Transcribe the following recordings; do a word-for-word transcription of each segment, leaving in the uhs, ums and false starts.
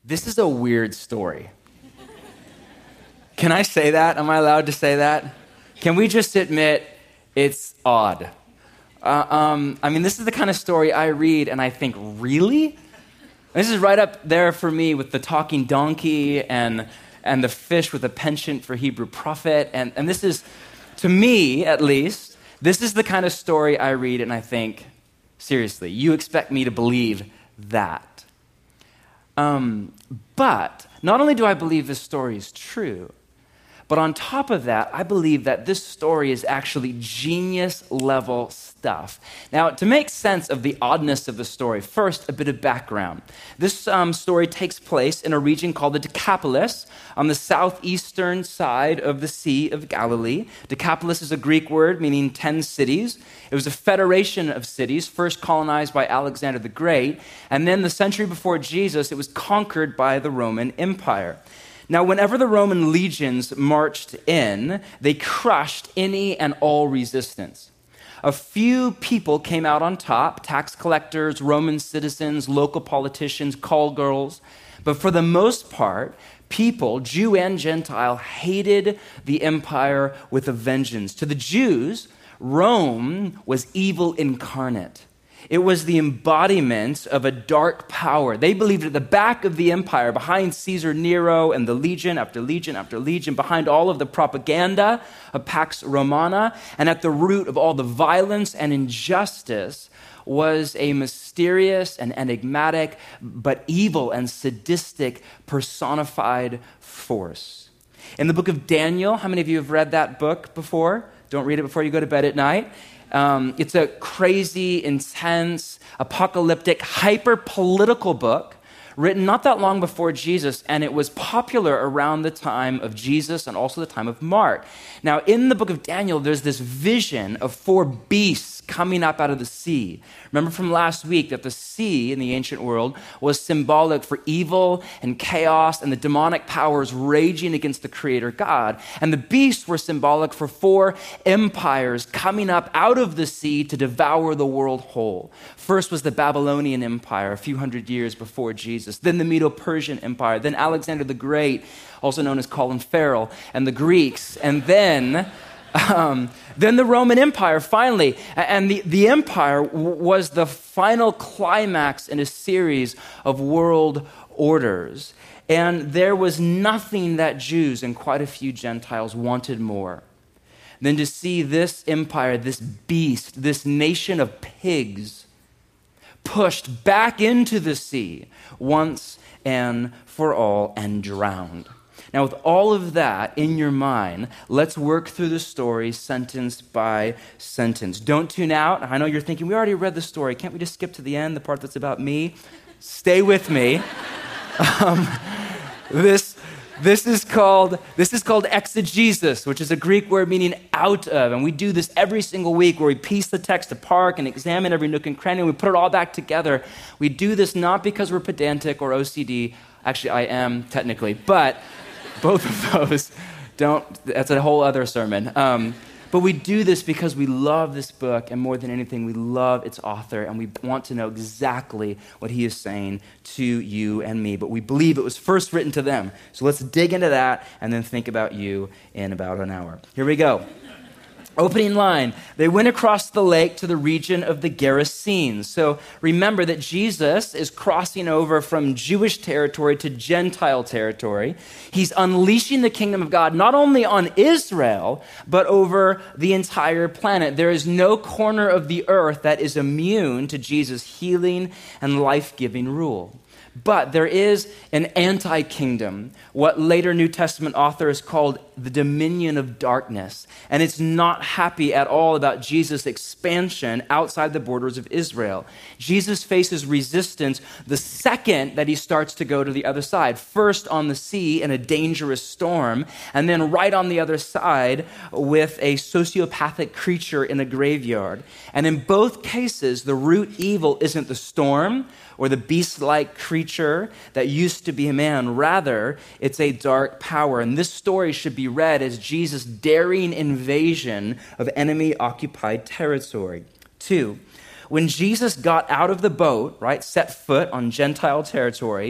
This is a weird story. Can I say that? Am I allowed to say that? Can we just admit it's odd? Uh, um, I mean, this is the kind of story I read and I think, really? This is right up there for me with the talking donkey and and the fish with a penchant for Hebrew prophet. And, and this is, to me at least, this is the kind of story I read and I think, seriously, you expect me to believe that? Um, but not only do I believe this story is true, but on top of that, I believe that this story is actually genius-level stuff. Now, to make sense of the oddness of the story, first, a bit of background. This um, story takes place in a region called the Decapolis on the southeastern side of the Sea of Galilee. Decapolis is a Greek word meaning ten cities. It was a federation of cities, first colonized by Alexander the Great, and then the century before Jesus, it was conquered by the Roman Empire. Now, whenever the Roman legions marched in, they crushed any and all resistance. A few people came out on top, tax collectors, Roman citizens, local politicians, call girls. But for the most part, people, Jew and Gentile, hated the empire with a vengeance. To the Jews, Rome was evil incarnate. It was the embodiment of a dark power. They believed at the back of the empire, behind Caesar Nero and the legion after legion after legion, behind all of the propaganda of Pax Romana, and at the root of all the violence and injustice was a mysterious and enigmatic, but evil and sadistic personified force. In the book of Daniel, how many of you have read that book before? Don't read it before you go to bed at night. Um, it's a crazy, intense, apocalyptic, hyper-political book written not that long before Jesus, and it was popular around the time of Jesus and also the time of Mark. Now, in the book of Daniel, there's this vision of four beasts coming up out of the sea. Remember from last week that the sea in the ancient world was symbolic for evil and chaos and the demonic powers raging against the Creator God. And the beasts were symbolic for four empires coming up out of the sea to devour the world whole. First was the Babylonian Empire a few hundred years before Jesus. Then the Medo-Persian Empire. Then Alexander the Great, also known as Colin Farrell, and the Greeks. And then... Um, then the Roman Empire, finally. And the, the empire w- was the final climax in a series of world orders. And there was nothing that Jews and quite a few Gentiles wanted more than to see this empire, this beast, this nation of pigs pushed back into the sea once and for all and drowned. Now, with all of that in your mind, let's work through the story sentence by sentence. Don't tune out. I know you're thinking, we already read the story. Can't we just skip to the end, the part that's about me? Stay with me. Um, this, this is called this is called exegesis, which is a Greek word meaning out of. And we do this every single week where we piece the text apart and examine every nook and cranny, and we put it all back together. We do this not because we're pedantic or O C D. Actually, I am technically, but... both of those don't, that's a whole other sermon. Um, but we do this because we love this book, and more than anything, we love its author, and we want to know exactly what he is saying to you and me. But we believe it was first written to them. So let's dig into that and then think about you in about an hour. Here we go. Opening line, they went across the lake to the region of the Gerasenes. So remember that Jesus is crossing over from Jewish territory to Gentile territory. He's unleashing the kingdom of God not only on Israel, but over the entire planet. There is no corner of the earth that is immune to Jesus' healing and life-giving rule. But there is an anti-kingdom, what later New Testament authors called the dominion of darkness. And it's not happy at all about Jesus' expansion outside the borders of Israel. Jesus faces resistance the second that he starts to go to the other side. First on the sea in a dangerous storm, and then right on the other side with a sociopathic creature in a graveyard. And in both cases, the root evil isn't the storm or the beast-like creature that used to be a man. Rather, it's a dark power. And this story should be read as Jesus' daring invasion of enemy-occupied territory. Two, when Jesus got out of the boat, right, set foot on Gentile territory,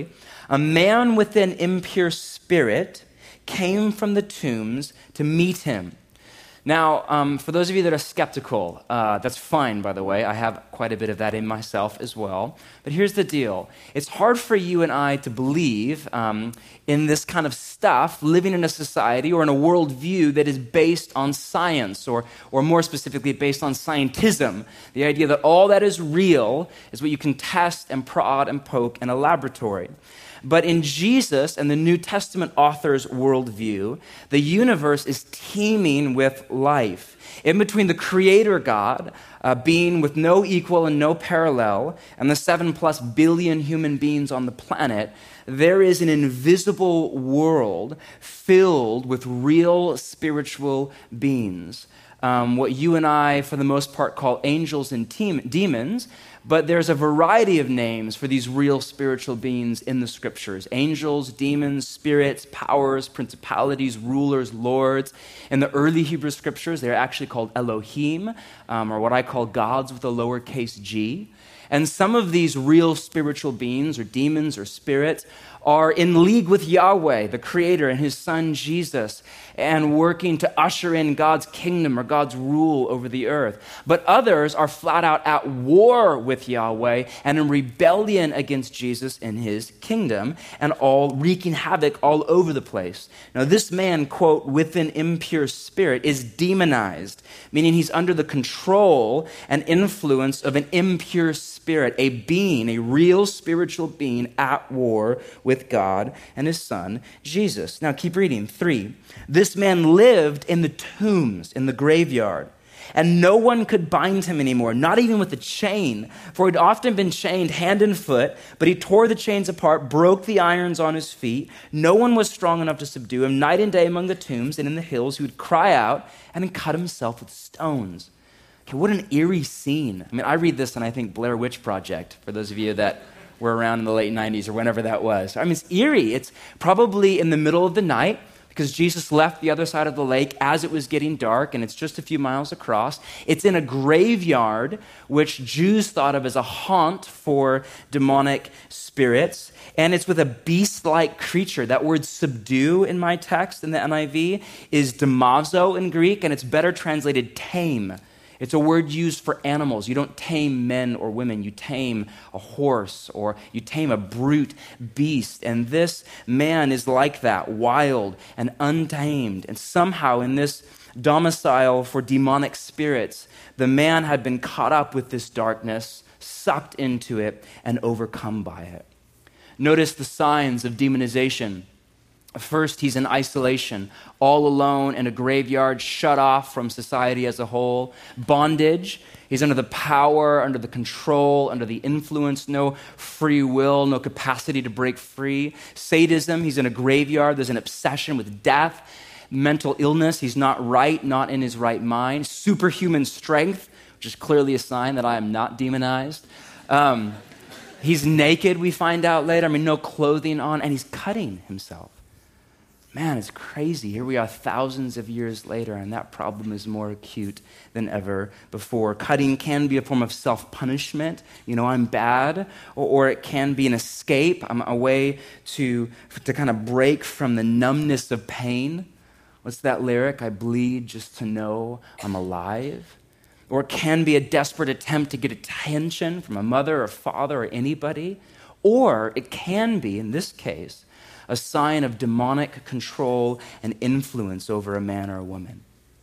A man with an impure spirit came from the tombs to meet him. Now, um, for those of you that are skeptical, uh, that's fine, by the way. I have quite a bit of that in myself as well. But here's the deal. It's hard for you and I to believe um, in this kind of stuff, living in a society or in a worldview that is based on science, or, or more specifically, based on scientism. The idea that all that is real is what you can test and prod and poke in a laboratory. But in Jesus and the New Testament author's worldview, the universe is teeming with life. In between the creator God, uh, being with no equal and no parallel, and the seven plus billion human beings on the planet, there is an invisible world filled with real spiritual beings. Um, what you and I, for the most part, call angels and te- demons, but there's a variety of names for these real spiritual beings in the scriptures. Angels, demons, spirits, powers, principalities, rulers, lords. In the early Hebrew scriptures, they're actually called Elohim, um, or what I call gods with a lowercase g. And some of these real spiritual beings, or demons, or spirits, are in league with Yahweh, the Creator, and His Son, Jesus, and working to usher in God's kingdom or God's rule over the earth. But others are flat out at war with Yahweh and in rebellion against Jesus and His kingdom, and all wreaking havoc all over the place. Now, this man, quote, with an impure spirit, is demonized, meaning he's under the control and influence of an impure spirit, a being, a real spiritual being at war with God and His Son, Jesus. Now, keep reading. Three, this man lived in the tombs, in the graveyard, and no one could bind him anymore, not even with a chain, for he'd often been chained hand and foot, but he tore the chains apart, broke the irons on his feet. No one was strong enough to subdue him. Night and day among the tombs and in the hills, he would cry out and then cut himself with stones. Okay, what an eerie scene. I mean, I read this and I think Blair Witch Project, for those of you that were around in the late nineties or whenever that was. I mean, it's eerie. It's probably in the middle of the night, because Jesus left the other side of the lake as it was getting dark, and it's just a few miles across. It's in a graveyard, which Jews thought of as a haunt for demonic spirits, and it's with a beast-like creature. That word subdue in my text in the N I V is demazo in Greek, and it's better translated tame. It's a word used for animals. You don't tame men or women. You tame a horse, or you tame a brute beast. And this man is like that, wild and untamed. And somehow in this domicile for demonic spirits, the man had been caught up with this darkness, sucked into it, and overcome by it. Notice the signs of demonization. First, he's in isolation, all alone in a graveyard, shut off from society as a whole. Bondage, he's under the power, under the control, under the influence, no free will, no capacity to break free. Sadism, he's in a graveyard, there's an obsession with death. Mental illness, he's not right, not in his right mind. Superhuman strength, which is clearly a sign that I am not demonized. Um, he's naked, we find out later, I mean, no clothing on, and he's cutting himself. Man, it's crazy. Here we are thousands of years later, and that problem is more acute than ever before. Cutting can be a form of self-punishment. You know, I'm bad. Or, or it can be an escape, um, a way to, to kind of break from the numbness of pain. What's that lyric? I bleed just to know I'm alive. Or it can be a desperate attempt to get attention from a mother or father or anybody. Or it can be, in this case, a sign of demonic control and influence over a man or a woman.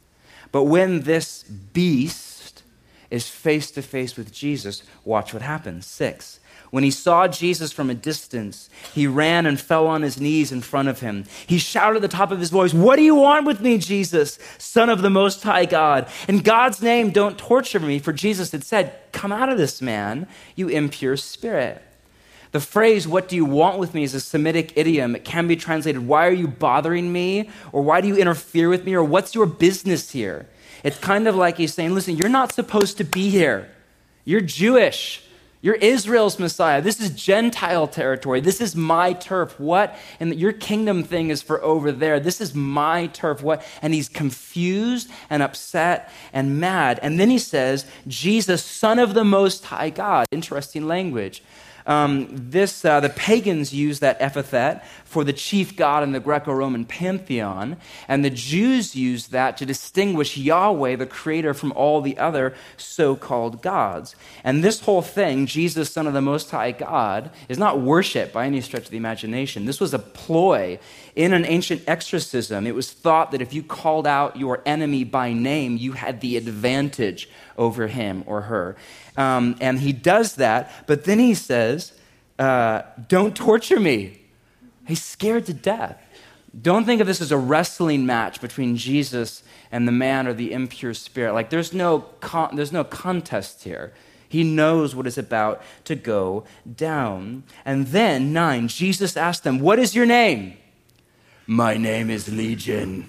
But when this beast is face to face with Jesus, watch what happens. Six, when he saw Jesus from a distance, he ran and fell on his knees in front of him. He shouted at the top of his voice, "What do you want with me, Jesus, Son of the Most High God? In God's name, don't torture me." For Jesus had said, "Come out of this man, you impure spirit." The phrase, "what do you want with me," is a Semitic idiom. It can be translated, "why are you bothering me?" or "why do you interfere with me?" or "what's your business here?" It's kind of like he's saying, listen, you're not supposed to be here. You're Jewish. You're Israel's Messiah. This is Gentile territory. This is my turf. What? And your kingdom thing is for over there. This is my turf. What? And he's confused and upset and mad. And then he says, Jesus, Son of the Most High God. Interesting language. Um, this, uh, the pagans used that epithet for the chief god in the Greco-Roman pantheon, and the Jews used that to distinguish Yahweh, the creator, from all the other so-called gods. And this whole thing, Jesus, Son of the Most High God, is not worship by any stretch of the imagination. This was a ploy in an ancient exorcism. It was thought that if you called out your enemy by name, you had the advantage over him or her. Um, and he does that, but then he says, uh, don't torture me. He's scared to death. Don't think of this as a wrestling match between Jesus and the man or the impure spirit. Like there's no con- there's no contest here. He knows what is about to go down. And then, nine, Jesus asked them, what is your name? My name is Legion.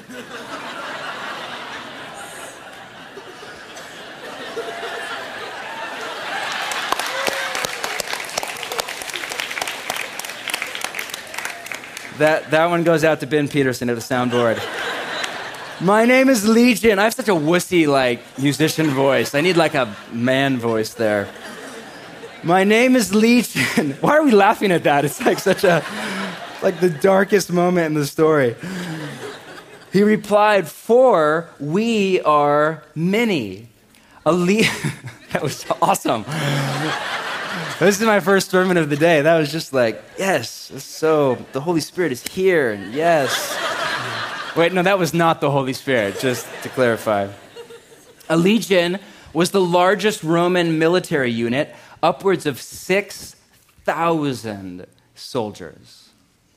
That that one goes out to Ben Peterson at the soundboard. My name is Legion. I have such a wussy, like, musician voice. I need, like, a man voice there. My name is Legion. Why are we laughing at that? It's like such a, like the darkest moment in the story. He replied, for we are many. A le- That was awesome. This is my first sermon of the day. That was just like, yes, so the Holy Spirit is here, and yes. Wait, no, that was not the Holy Spirit, just to clarify. A legion was the largest Roman military unit, upwards of six thousand soldiers,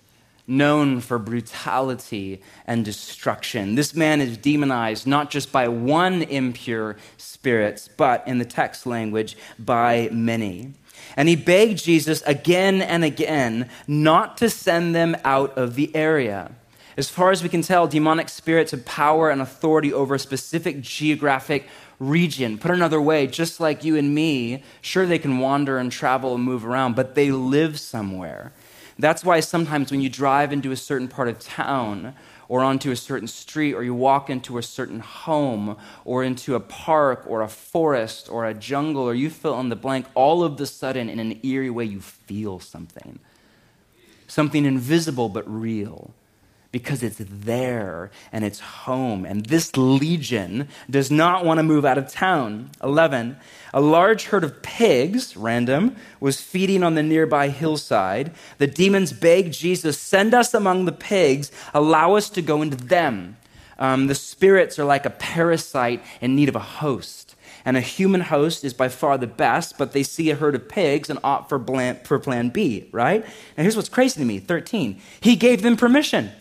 known for brutality and destruction. This man is demonized not just by one impure spirit, but in the text language, by many. And he begged Jesus again and again not to send them out of the area. As far as we can tell, demonic spirits have power and authority over a specific geographic region. Put another way, just like you and me, sure, they can wander and travel and move around, but they live somewhere. That's why sometimes when you drive into a certain part of town or onto a certain street, or you walk into a certain home or into a park or a forest or a jungle, or you fill in the blank, all of a sudden in an eerie way you feel something. Something invisible but real. Because it's there and it's home. And this legion does not want to move out of town. eleven, a large herd of pigs, random, was feeding on the nearby hillside. The demons begged Jesus, send us among the pigs, allow us to go into them. Um, the spirits are like a parasite in need of a host. And a human host is by far the best, but they see a herd of pigs and opt for, bland, for plan B, right? Now here's what's crazy to me, thirteen. He gave them permission.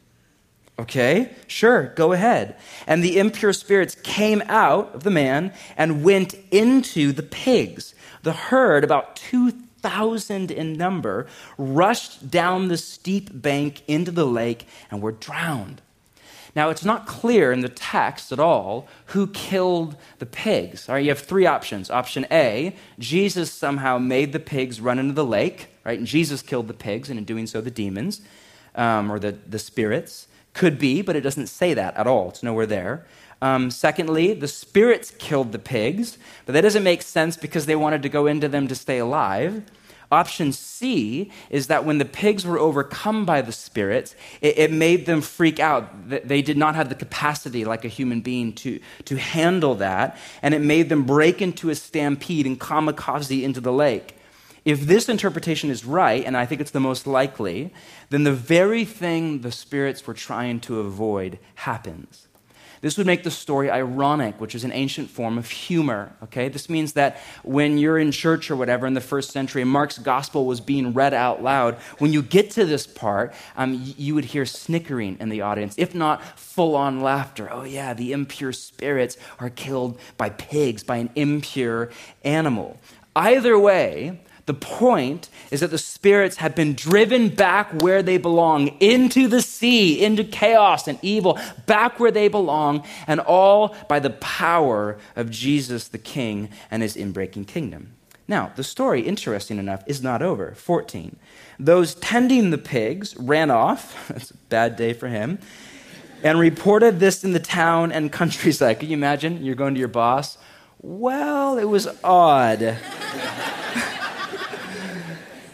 Okay, sure, go ahead. And the impure spirits came out of the man and went into the pigs. The herd, about two thousand in number, rushed down the steep bank into the lake and were drowned. Now, it's not clear in the text at all who killed the pigs. All right, you have three options. Option A, Jesus somehow made the pigs run into the lake, right? And Jesus killed the pigs, and in doing so, the demons, um, or the, the spirits. Could be, but it doesn't say that at all. It's nowhere there. Um, secondly, the spirits killed the pigs, but that doesn't make sense because they wanted to go into them to stay alive. Option C is that when the pigs were overcome by the spirits, it, it made them freak out. They did not have the capacity like a human being to, to handle that, and it made them break into a stampede and kamikaze into the lake. If this interpretation is right, and I think it's the most likely, then the very thing the spirits were trying to avoid happens. This would make the story ironic, which is an ancient form of humor, okay? This means that when you're in church or whatever in the first century, and Mark's gospel was being read out loud, when you get to this part, um, you would hear snickering in the audience, if not full-on laughter. Oh yeah, the impure spirits are killed by pigs, by an impure animal. Either way, the point is that the spirits have been driven back where they belong, into the sea, into chaos and evil, back where they belong, and all by the power of Jesus the King and his inbreaking kingdom. Now, the story, interesting enough, is not over. fourteen. Those tending the pigs ran off, that's a bad day for him, and reported this in the town and countryside. Can you imagine? You're going to your boss. Well, it was odd.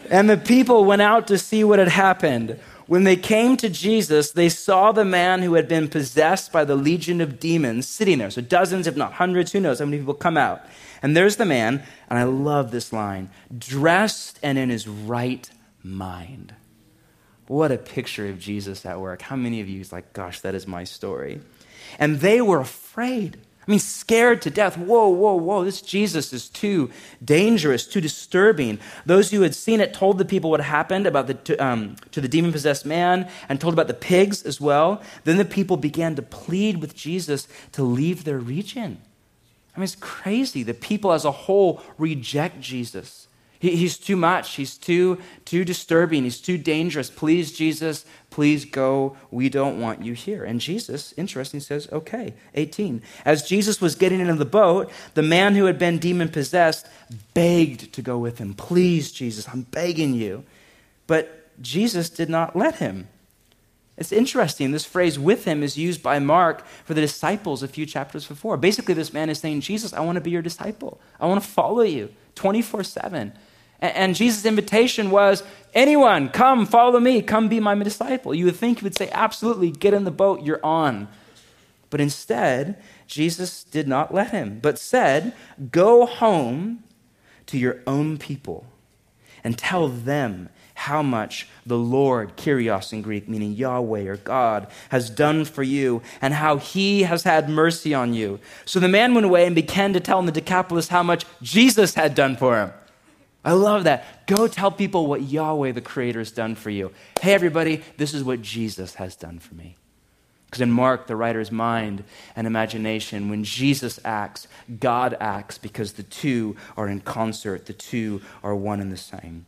And the people went out to see what had happened. When they came to Jesus, they saw the man who had been possessed by the legion of demons sitting there. So dozens, if not hundreds, who knows how many people come out. And there's the man, and I love this line, dressed and in his right mind. What a picture of Jesus at work. How many of you is like, gosh, that is my story. And they were afraid. I mean, scared to death. Whoa, whoa, whoa, this Jesus is too dangerous, too disturbing. Those who had seen it told the people what happened about the, to, um, to the demon-possessed man and told about the pigs as well. Then the people began to plead with Jesus to leave their region. I mean, it's crazy. The people as a whole reject Jesus. He, he's too much. He's too, too disturbing. He's too dangerous. Please, Jesus, please go. We don't want you here. And Jesus, interesting, says, okay, eighteen. As Jesus was getting into the boat, the man who had been demon-possessed begged to go with him. Please, Jesus, I'm begging you. But Jesus did not let him. It's interesting. This phrase with him is used by Mark for the disciples a few chapters before. Basically, this man is saying, Jesus, I want to be your disciple. I want to follow you twenty-four seven. And Jesus' invitation was, anyone, come follow me, come be my disciple. You would think he would say, absolutely, get in the boat, you're on. But instead, Jesus did not let him, but said, go home to your own people and tell them how much the Lord, Kyrios in Greek, meaning Yahweh or God, has done for you and how he has had mercy on you. So the man went away and began to tell in the Decapolis how much Jesus had done for him. I love that. Go tell people what Yahweh, the Creator, has done for you. Hey, everybody, this is what Jesus has done for me. Because in Mark, the writer's mind and imagination, when Jesus acts, God acts because the two are in concert. The two are one and the same.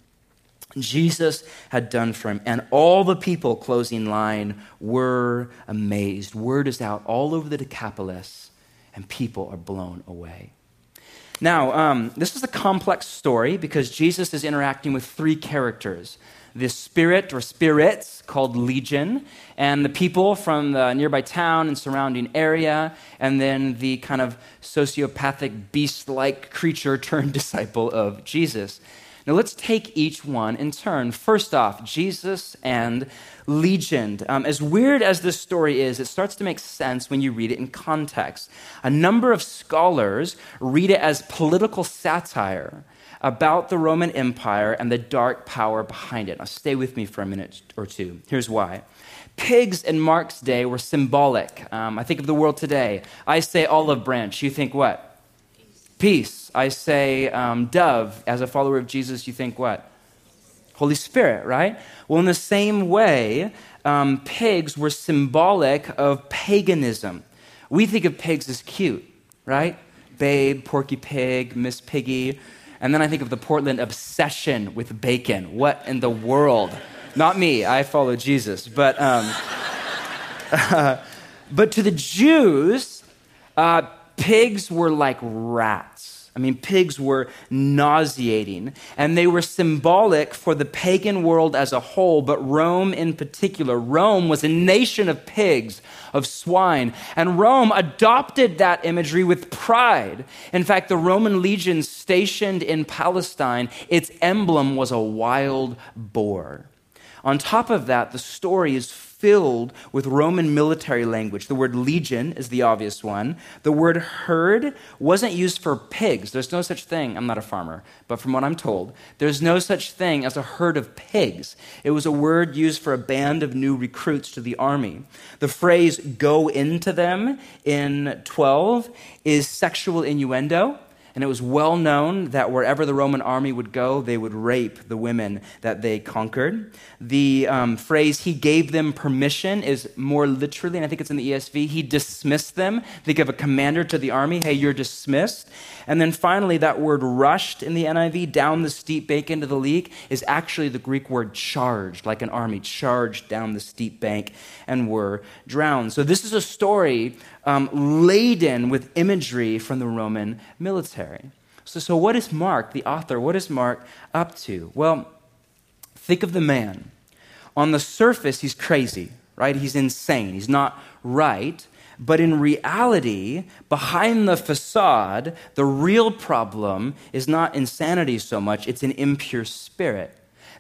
Jesus had done for him, and all the people, closing line, were amazed. Word is out all over the Decapolis, and people are blown away. Now, um, this is a complex story because Jesus is interacting with three characters. The spirit or spirits called Legion, and the people from the nearby town and surrounding area, and then the kind of sociopathic beast-like creature turned disciple of Jesus. Now let's take each one in turn. First off, Jesus and Legion. Um, as weird as this story is, it starts to make sense when you read it in context. A number of scholars read it as political satire about the Roman Empire and the dark power behind it. Now stay with me for a minute or two. Here's why. Pigs in Mark's day were symbolic. Um, I think of the world today. I say olive branch. You think what? Peace. I say um, dove. As a follower of Jesus, you think what? Holy Spirit, right? Well, in the same way, um, pigs were symbolic of paganism. We think of pigs as cute, right? Babe, Porky Pig, Miss Piggy. And then I think of the Portland obsession with bacon. What in the world? Not me. I follow Jesus. But, um, uh, but to the Jews, uh, pigs were like rats. I mean, pigs were nauseating, and they were symbolic for the pagan world as a whole, but Rome in particular. Rome was a nation of pigs, of swine, and Rome adopted that imagery with pride. In fact, the Roman legions stationed in Palestine, its emblem was a wild boar. On top of that, the story is filled with Roman military language. The word legion is the obvious one. The word herd wasn't used for pigs. There's no such thing. I'm not a farmer, but from what I'm told, there's no such thing as a herd of pigs. It was a word used for a band of new recruits to the army. The phrase go into them in twelve is sexual innuendo. And it was well known that wherever the Roman army would go, they would rape the women that they conquered. The um, phrase, he gave them permission, is more literally, and I think it's in the E S V, he dismissed them. They give a commander to the army, hey, you're dismissed. And then finally, that word rushed in the N I V, down the steep bank into the leak, is actually the Greek word charged, like an army charged down the steep bank and were drowned. So this is a story um, laden with imagery from the Roman military. So, so what is Mark, the author, what is Mark up to? Well, think of the man. On the surface, he's crazy, right? He's insane. He's not right. But in reality, behind the facade, the real problem is not insanity so much, it's an impure spirit.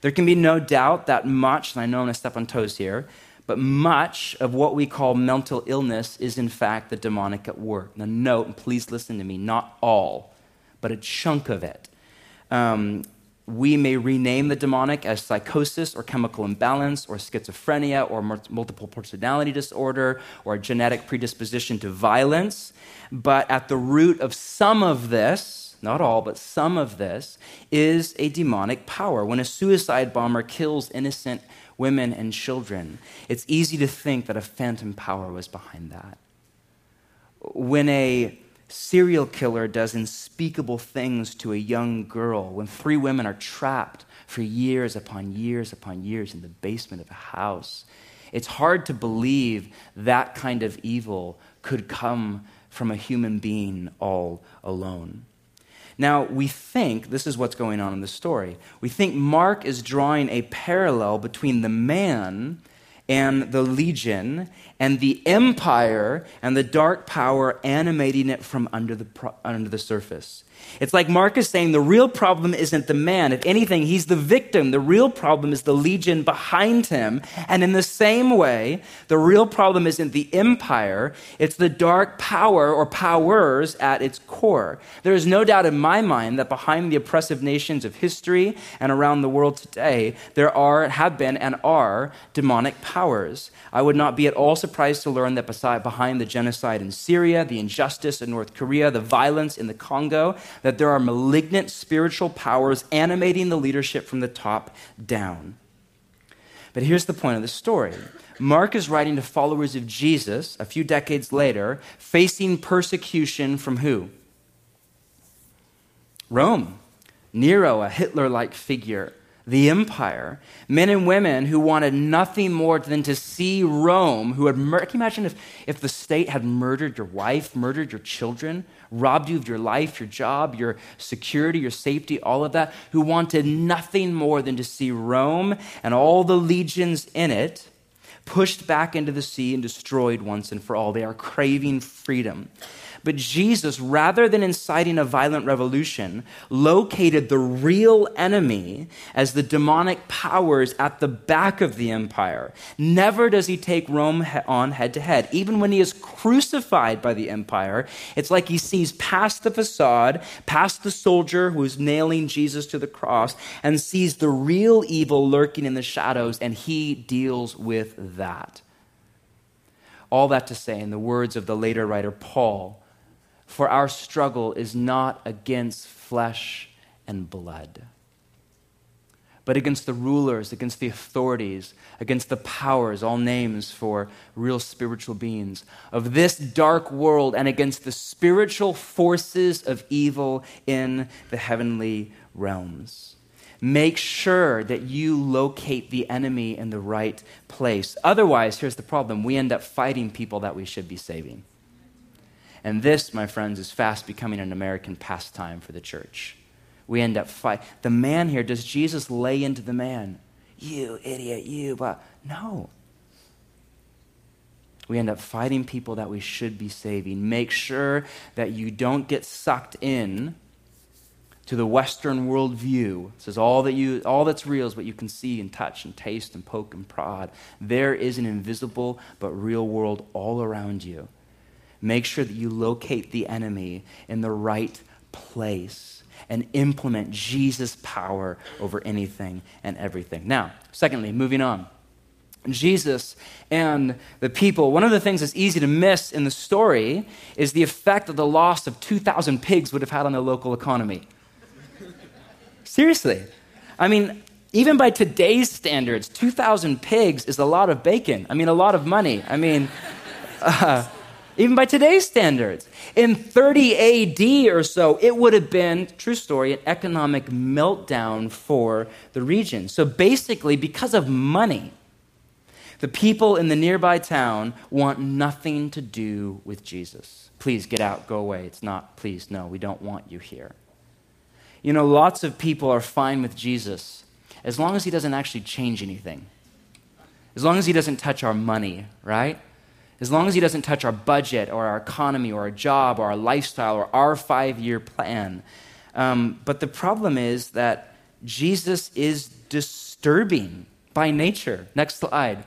There can be no doubt that much, and I know I'm going to step on toes here, but much of what we call mental illness is in fact the demonic at work. Now note, and please listen to me, not all, but a chunk of it. Um, we may rename the demonic as psychosis or chemical imbalance or schizophrenia or multiple personality disorder or a genetic predisposition to violence. But at the root of some of this, not all, but some of this, is a demonic power. When a suicide bomber kills innocent women and children, it's easy to think that a phantom power was behind that. When a serial killer does unspeakable things to a young girl, when three women are trapped for years upon years upon years in the basement of a house, it's hard to believe that kind of evil could come from a human being all alone. Now, we think, this is what's going on in the story, we think Mark is drawing a parallel between the man and the legion and the empire and the dark power animating it from under the, under the surface. It's like Mark is saying the real problem isn't the man. If anything, he's the victim. The real problem is the legion behind him. And in the same way, the real problem isn't the empire. It's the dark power or powers at its core. There is no doubt in my mind that behind the oppressive nations of history and around the world today, there are, have been, and are demonic powers. I would not be at all surprised to learn that beside, behind the genocide in Syria, the injustice in North Korea, the violence in the Congo, that there are malignant spiritual powers animating the leadership from the top down. But here's the point of the story. Mark is writing to followers of Jesus a few decades later, facing persecution from who? Rome. Nero, a Hitler-like figure. The empire, men and women who wanted nothing more than to see Rome, who had mur- can you imagine if, if the state had murdered your wife, murdered your children, robbed you of your life, your job, your security, your safety, all of that, who wanted nothing more than to see Rome and all the legions in it pushed back into the sea and destroyed once and for all. They are craving freedom. But Jesus, rather than inciting a violent revolution, located the real enemy as the demonic powers at the back of the empire. Never does he take Rome on head to head. Even when he is crucified by the empire, it's like he sees past the facade, past the soldier who is nailing Jesus to the cross, and sees the real evil lurking in the shadows, and he deals with that. All that to say, in the words of the later writer Paul, for our struggle is not against flesh and blood, but against the rulers, against the authorities, against the powers, all names for real spiritual beings, of this dark world, and against the spiritual forces of evil in the heavenly realms. Make sure that you locate the enemy in the right place. Otherwise, here's the problem. We end up fighting people that we should be saving. And this, my friends, is fast becoming an American pastime for the church. We end up fighting. The man here, does Jesus lay into the man? You idiot, you. But no. We end up fighting people that we should be saving. Make sure that you don't get sucked in to the Western worldview. It says all that you, all that's real is what you can see and touch and taste and poke and prod. There is an invisible but real world all around you. Make sure that you locate the enemy in the right place and implement Jesus' power over anything and everything. Now, secondly, moving on. Jesus and the people, one of the things that's easy to miss in the story is the effect that the loss of two thousand pigs would have had on the local economy. Seriously. I mean, even by today's standards, two thousand pigs is a lot of bacon. I mean, a lot of money. I mean... Uh, Even by today's standards. In thirty A D or so, it would have been, true story, an economic meltdown for the region. So basically, because of money, the people in the nearby town want nothing to do with Jesus. Please get out, go away. It's not, please, no, we don't want you here. You know, lots of people are fine with Jesus as long as he doesn't actually change anything. As long as he doesn't touch our money, right? As long as he doesn't touch our budget or our economy or our job or our lifestyle or our five-year plan. Um, but the problem is that Jesus is dis- disturbing by nature. Next slide.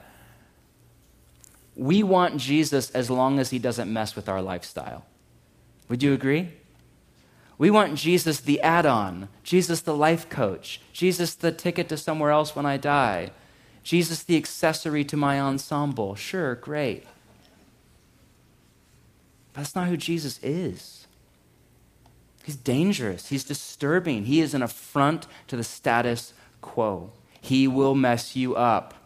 We want Jesus as long as he doesn't mess with our lifestyle. Would you agree? We want Jesus the add-on, Jesus the life coach, Jesus the ticket to somewhere else when I die, Jesus the accessory to my ensemble. Sure, great. But that's not who Jesus is. He's dangerous. He's disturbing. He is an affront to the status quo. He will mess you up.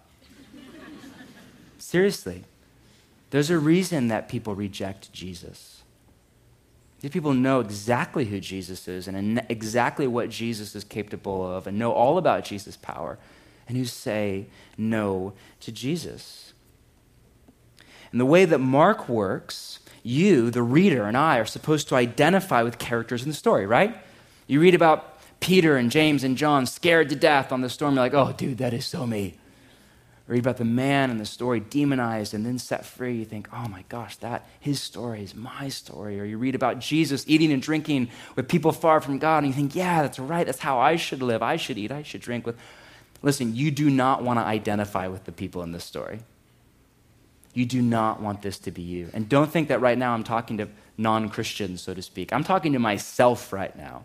Seriously. There's a reason that people reject Jesus. These people know exactly who Jesus is and exactly what Jesus is capable of and know all about Jesus' power, and who say no to Jesus. And the way that Mark works, you, the reader, and I are supposed to identify with characters in the story, right? You read about Peter and James and John scared to death on the storm. You're like, oh, dude, that is so me. Read about the man in the story demonized and then set free. You think, oh my gosh, that his story is my story. Or you read about Jesus eating and drinking with people far from God, and you think, yeah, that's right. That's how I should live. I should eat. I should drink with. Listen, you do not want to identify with the people in this story. You do not want this to be you. And don't think that right now I'm talking to non-Christians, so to speak. I'm talking to myself right now.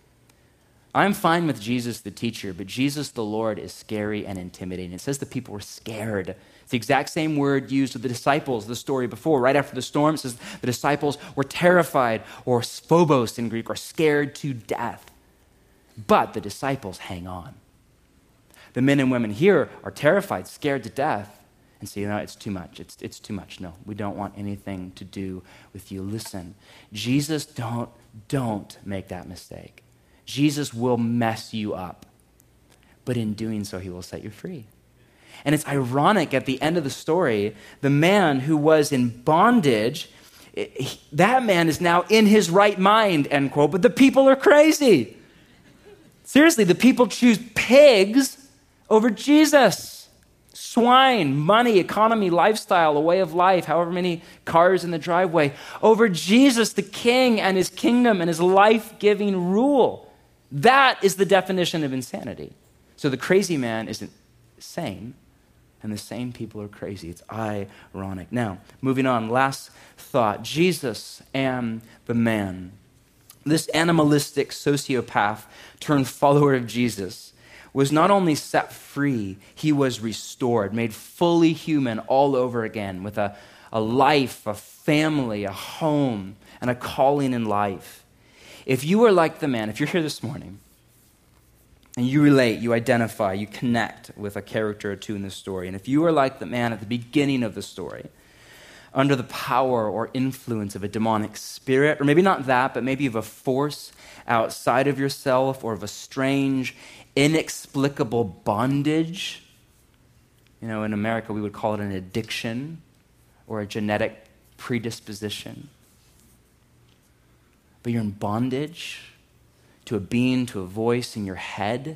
I'm fine with Jesus the teacher, but Jesus the Lord is scary and intimidating. It says the people were scared. It's the exact same word used with the disciples, the story before. Right after the storm, it says the disciples were terrified, or phobos in Greek, or scared to death. But the disciples hang on. The men and women here are terrified, scared to death, and say, you know, it's too much. It's, it's too much. No, we don't want anything to do with you. Listen, Jesus, don't, don't make that mistake. Jesus will mess you up, but in doing so, he will set you free. And it's ironic at the end of the story, the man who was in bondage, that man is now in his right mind, end quote, but the people are crazy. Seriously, the people choose pigs over Jesus. Swine, money, economy, lifestyle, a way of life, however many cars in the driveway, over Jesus, the king, and his kingdom and his life-giving rule. That is the definition of insanity. So the crazy man isn't sane, and the sane people are crazy. It's ironic. Now, moving on, last thought. Jesus and the man. This animalistic sociopath turned follower of Jesus was not only set free, he was restored, made fully human all over again with a, a life, a family, a home, and a calling in life. If you are like the man, if you're here this morning, and you relate, you identify, you connect with a character or two in the story, and if you are like the man at the beginning of the story, under the power or influence of a demonic spirit, or maybe not that, but maybe of a force outside of yourself, or of a strange, inexplicable bondage, you know, in America we would call it an addiction or a genetic predisposition. But you're in bondage to a being, to a voice in your head,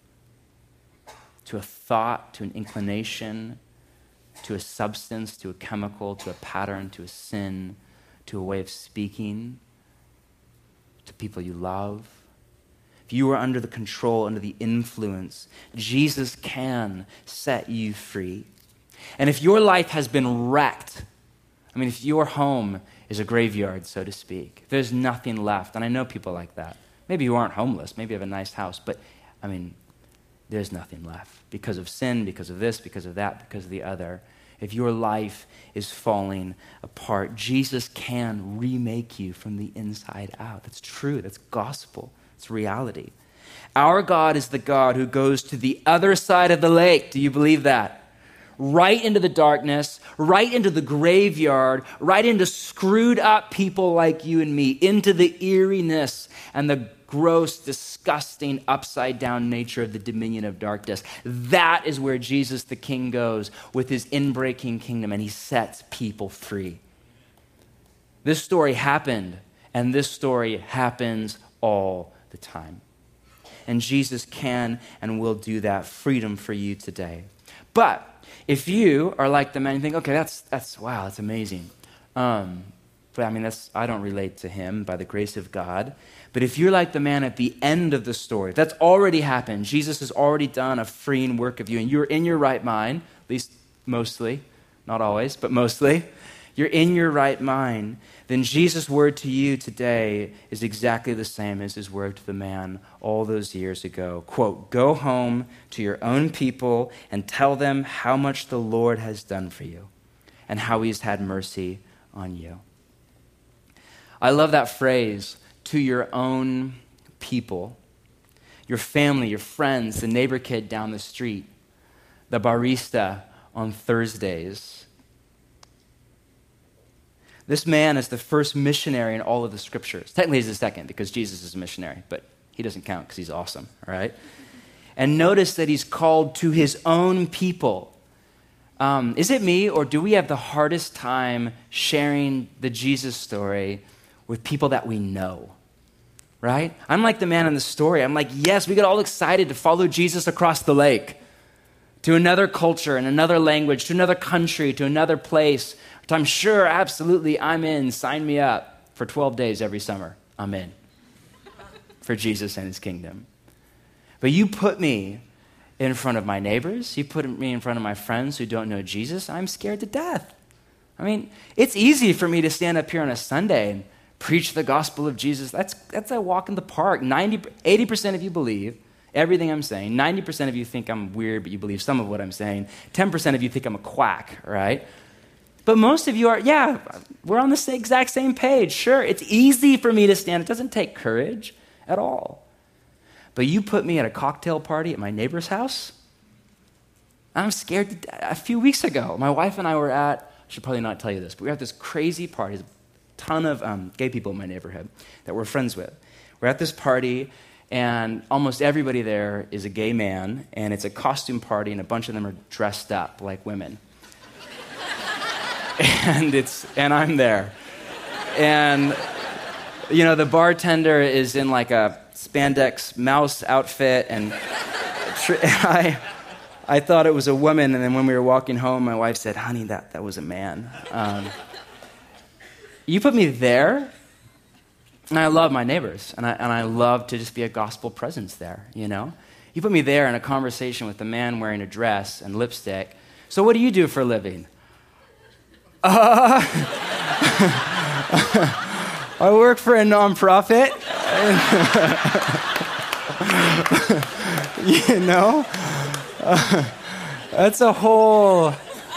to a thought, to an inclination, to a substance, to a chemical, to a pattern, to a sin, to a way of speaking, to people you love. If you are under the control, under the influence, Jesus can set you free. And if your life has been wrecked, I mean, if your home is a graveyard, so to speak, there's nothing left, and I know people like that. Maybe you aren't homeless, maybe you have a nice house, but I mean, there's nothing left because of sin, because of this, because of that, because of the other. If your life is falling apart, Jesus can remake you from the inside out. That's true, that's gospel. It's reality. Our God is the God who goes to the other side of the lake. Do you believe that? Right into the darkness, right into the graveyard, right into screwed up people like you and me, into the eeriness and the gross, disgusting, upside down nature of the dominion of darkness. That is where Jesus the King goes with his inbreaking kingdom, and he sets people free. This story happened, and this story happens all the time. And Jesus can and will do that. Freedom for you today. But if you are like the man, you think, okay, that's, that's wow, that's amazing. Um, but I mean, that's I don't relate to him by the grace of God. But if you're like the man at the end of the story, that's already happened. Jesus has already done a freeing work of you, and you're in your right mind, at least mostly, not always, but mostly. You're in your right mind, then Jesus' word to you today is exactly the same as his word to the man all those years ago. Quote, go home to your own people and tell them how much the Lord has done for you and how he's had mercy on you. I love that phrase, to your own people. Your family, your friends, the neighbor kid down the street, the barista on Thursdays. This man is the first missionary in all of the scriptures. Technically, he's the second because Jesus is a missionary, but he doesn't count because he's awesome, all right? And notice that he's called to his own people. Um, is it me, or do we have the hardest time sharing the Jesus story with people that we know? Right? I'm like the man in the story. I'm like, yes, we get all excited to follow Jesus across the lake to another culture and another language, to another country, to another place. I'm sure, absolutely, I'm in. Sign me up for twelve days every summer. I'm in for Jesus and his kingdom. But you put me in front of my neighbors. You put me in front of my friends who don't know Jesus. I'm scared to death. I mean, it's easy for me to stand up here on a Sunday and preach the gospel of Jesus. That's, that's a walk in the park. ninety, eighty percent of you believe everything I'm saying. ninety percent of you think I'm weird, but you believe some of what I'm saying. ten percent of you think I'm a quack, right? But most of you are, yeah, we're on the exact same page. Sure, it's easy for me to stand. It doesn't take courage at all. But you put me at a cocktail party at my neighbor's house, I'm scared to death. A few weeks ago, my wife and I were at, I should probably not tell you this, but we were at this crazy party. There's a ton of um, gay people in my neighborhood that we're friends with. We're at this party, and almost everybody there is a gay man, and it's a costume party, and a bunch of them are dressed up like women. And it's and I'm there. And, you know, the bartender is in like a spandex mouse outfit, and I I thought it was a woman, and then when we were walking home, my wife said, honey, that, that was a man. Um, you put me there, and I love my neighbors, and I, and I love to just be a gospel presence there, you know? You put me there in a conversation with a man wearing a dress and lipstick. So what do you do for a living? Uh, I work for a nonprofit. You know? Uh, that's a whole...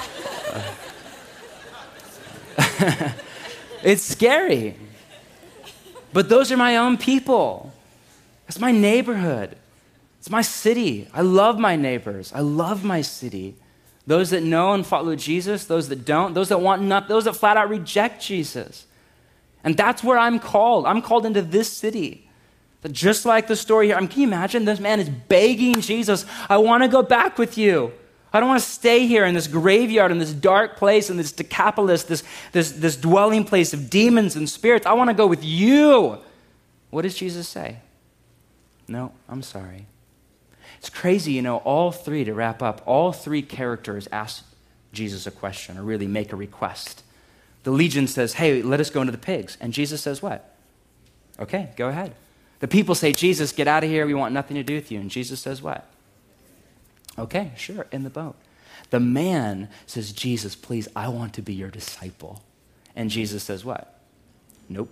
It's scary. But those are my own people. It's my neighborhood. It's my city. I love my neighbors. I love my city. Those that know and follow Jesus, those that don't, those that want not, those that flat out reject Jesus. And that's where I'm called. I'm called into this city. But just like the story here, I mean, can you imagine? This man is begging Jesus, I want to go back with you. I don't want to stay here in this graveyard, in this dark place, in this Decapolis, this, this, this dwelling place of demons and spirits. I want to go with you. What does Jesus say? No, I'm sorry. It's crazy, you know, all three, to wrap up, all three characters ask Jesus a question or really make a request. The legion says, hey, let us go into the pigs. And Jesus says what? Okay, go ahead. The people say, Jesus, get out of here. We want nothing to do with you. And Jesus says what? Okay, sure, in the boat. The man says, Jesus, please, I want to be your disciple. And Jesus says what? Nope.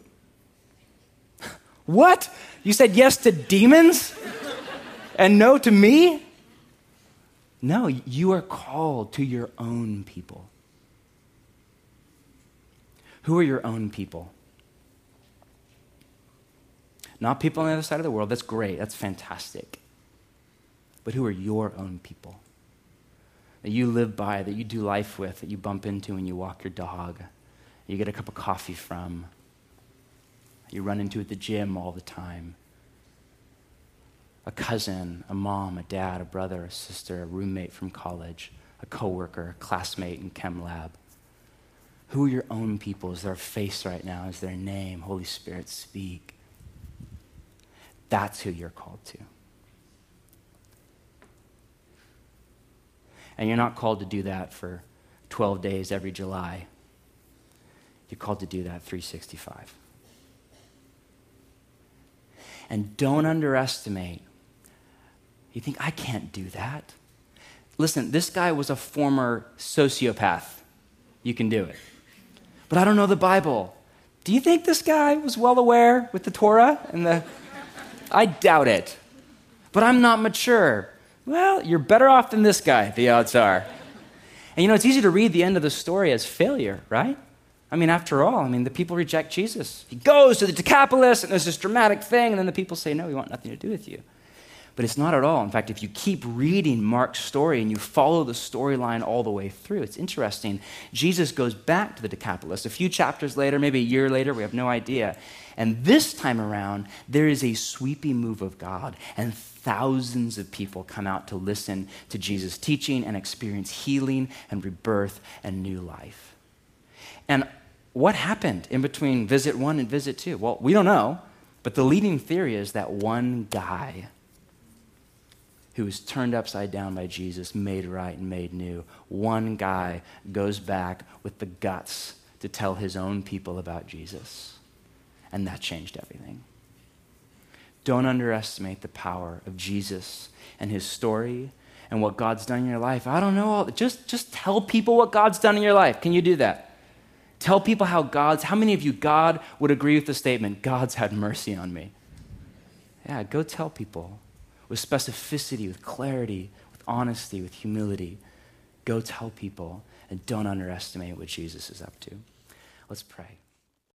What? You said yes to demons? And no to me? No, you are called to your own people. Who are your own people? Not people on the other side of the world. That's great. That's fantastic. But who are your own people? That you live by, that you do life with, that you bump into when you walk your dog, you get a cup of coffee from, you run into at the gym all the time. A cousin, a mom, a dad, a brother, a sister, a roommate from college, a coworker, a classmate in chem lab. Who are your own people? Is their face right now? Is their name? Holy Spirit, speak. That's who you're called to. And you're not called to do that for twelve days every July. You're called to do that three sixty-five. And don't underestimate. You think, I can't do that. Listen, this guy was a former sociopath. You can do it. But I don't know the Bible. Do you think this guy was well aware with the Torah and the... I doubt it. But I'm not mature. Well, you're better off than this guy, the odds are. And you know, it's easy to read the end of the story as failure, right? I mean, after all, I mean, the people reject Jesus. He goes to the Decapolis, and there's this dramatic thing, and then the people say, no, we want nothing to do with you. But it's not at all. In fact, if you keep reading Mark's story and you follow the storyline all the way through, it's interesting. Jesus goes back to the Decapolis a few chapters later, maybe a year later, we have no idea. And this time around, there is a sweeping move of God, and thousands of people come out to listen to Jesus' teaching and experience healing and rebirth and new life. And what happened in between visit one and visit two? Well, we don't know, but the leading theory is that one guy who was turned upside down by Jesus, made right and made new, one guy goes back with the guts to tell his own people about Jesus. And that changed everything. Don't underestimate the power of Jesus and his story and what God's done in your life. I don't know all, just, just tell people what God's done in your life. Can you do that? Tell people how God's, how many of you, God would agree with the statement, God's had mercy on me? Yeah, go tell people with specificity, with clarity, with honesty, with humility. Go tell people and don't underestimate what Jesus is up to. Let's pray.